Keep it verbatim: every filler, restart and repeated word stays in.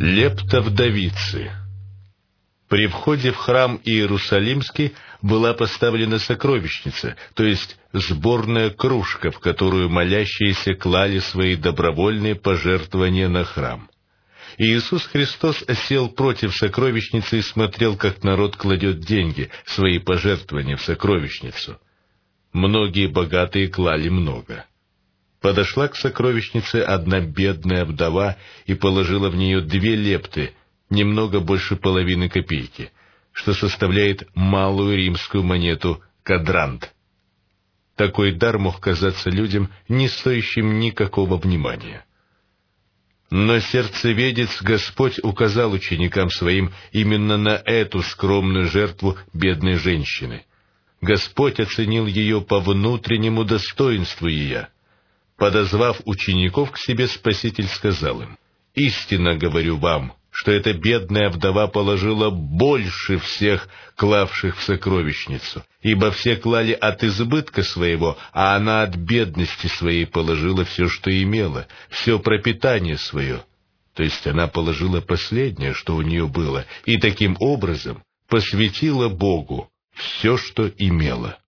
Лепта вдовицы. При входе в храм Иерусалимский была поставлена сокровищница, то есть сборная кружка, в которую молящиеся клали свои добровольные пожертвования на храм. И Иисус Христос сел против сокровищницы и смотрел, как народ кладет деньги, свои пожертвования в сокровищницу. Многие богатые клали много. Подошла к сокровищнице одна бедная вдова и положила в нее две лепты, немного больше половины копейки, что составляет малую римскую монету кадрант. Такой дар мог казаться людям не стоящим никакого внимания. Но сердцеведец Господь указал ученикам своим именно на эту скромную жертву бедной женщины. Господь оценил ее по внутреннему достоинству ее. Подозвав учеников к себе, Спаситель сказал им: «Истинно говорю вам, что эта бедная вдова положила больше всех клавших в сокровищницу, ибо все клали от избытка своего, а она от бедности своей положила все, что имела, все пропитание свое». То есть она положила последнее, что у нее было, и таким образом посвятила Богу все, что имела.